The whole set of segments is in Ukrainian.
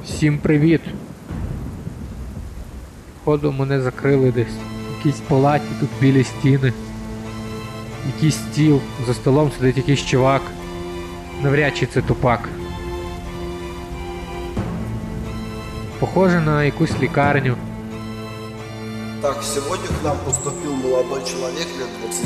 Всім привіт! Походу мене закрили десь. В якійсь палаті, тут білі стіни. Якийсь стіл, за столом сидить якийсь чувак. Навряд чи це Тупак. Похоже на якусь лікарню. Так, сегодня к нам поступил молодой человек лет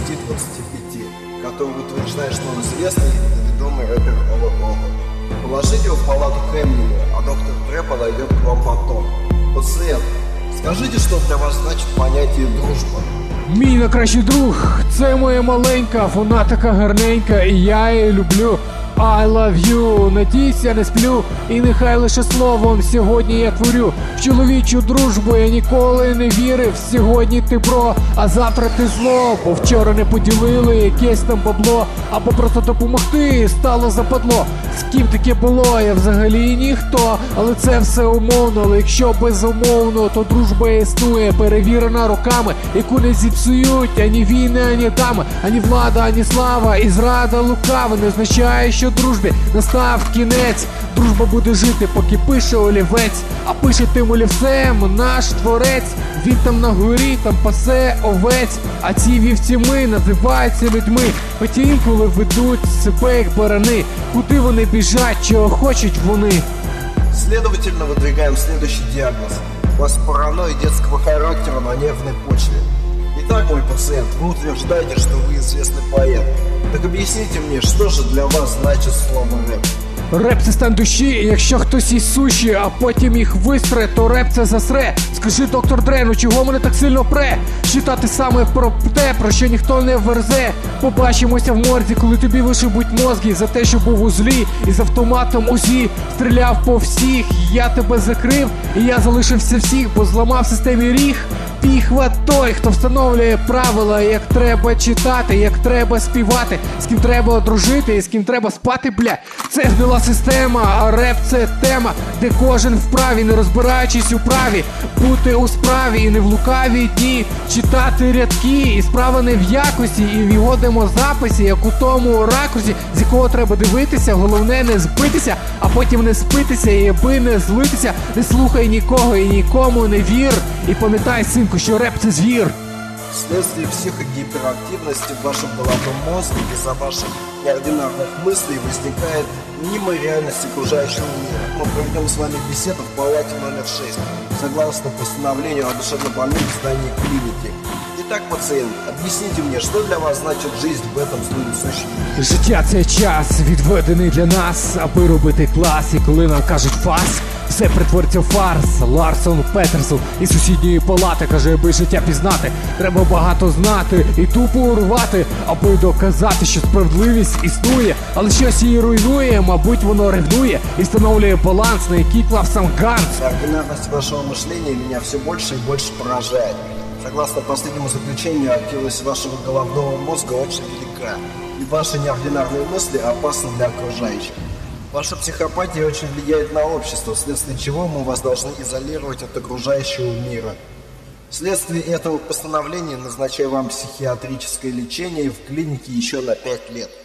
20-25, который утверждает, что он известный и ведомый рэпер Ого. Положите его в палату к Эминему, а доктор Дре подойдет к вам потом. Пациент, скажите, что для вас значит понятие дружба? Мій найкращий друг, це моя маленька, вона така гарненька, і я її люблю. I love you, надійся, не сплю, і нехай лише словом сьогодні я творю. В чоловічу дружбу я ніколи не вірив. Сьогодні ти бро, а завтра ти зло. Бо вчора не поділили якесь там бабло, або просто допомогти стало западло. З ким таке було, я взагалі ніхто, але це все умовно. Але якщо безумовно, то дружба існує, перевірена роками, яку не зіпсують ані війни, ані дами, ані влада, ані слава, і зрада лукава не означає, що дружбі настав кінець. Дружба буде жити, поки пише олівець, а пише тим олівцем наш творець. Він там на горі, там пасе овець, а ці вівці ми називаються людьми. Хоч інколи ведуть себе як барани. Куди вони біжать, чого хочуть вони? Следовательно, выдвигаем следующий диагноз. У вас паранойя детского характера на нервной почве. Итак, мой пациент, вы утверждаете, что вы известный поэт. Так объясните мне, что же для вас значит слово рэп? Реп це стан душі, і якщо хтось їсть суші, а потім їх вистре, то реп це засре. Скажи, доктор Дре, ну чого мене так сильно пре? Читати саме про те, про що ніхто не верзе. Побачимося в морзі, коли тобі вишибуть мозги за те, що був у злі, і з автоматом УЗІ стріляв по всіх. Я тебе закрив, і я залишився всіх, бо зламав в системі ріг. Піхва той, хто встановлює правила, як треба читати, як треба співати, з ким треба одружити і з ким треба спати, бля. Це гнила система, а реп це тема, де кожен вправі, не розбираючись у праві, бути у справі і не в лукаві дні, читати рядки, і справа не в якості, і в його демозаписі, як у тому ракурсі, з якого треба дивитися, головне не збитися, а потім не спитися, і аби не злитися, не слухай нікого і нікому не вір, і пам'ятай, синку, що реп це звір. Вследствие психогиперактивности в вашем головном мозге из-за ваших неординарных мыслей возникает мнимая реальность окружающего мира. Мы проведем с вами беседу в палате номер 6, согласно постановлению о душевнобольных в здании клиники. Итак, пациент, объясните мне, что для вас значит жизнь в этом злонесущем мире? Життя – це час, відведений для нас, аби робити клас, і коли нам кажуть фас, все притвориться в фарс. Ларсон Петерсон із сусідньої палати каже, аби життя пізнати, треба багато знати і тупо урвати, аби доказати, що справедливість існує, але щось її руйнує, мабуть, воно ревнує і встановлює баланс, на який клав сам Ганс. Ординарность вашего мышления меня все больше и больше поражает. Согласно последнему заключению, активность вашего головного мозга очень велика, и ваши неординарные мысли опасны для окружающих. Ваша психопатия очень влияет на общество, вследствие чего мы вас должны изолировать от окружающего мира. Вследствие этого постановления назначаю вам психиатрическое лечение в клинике еще на 5 лет.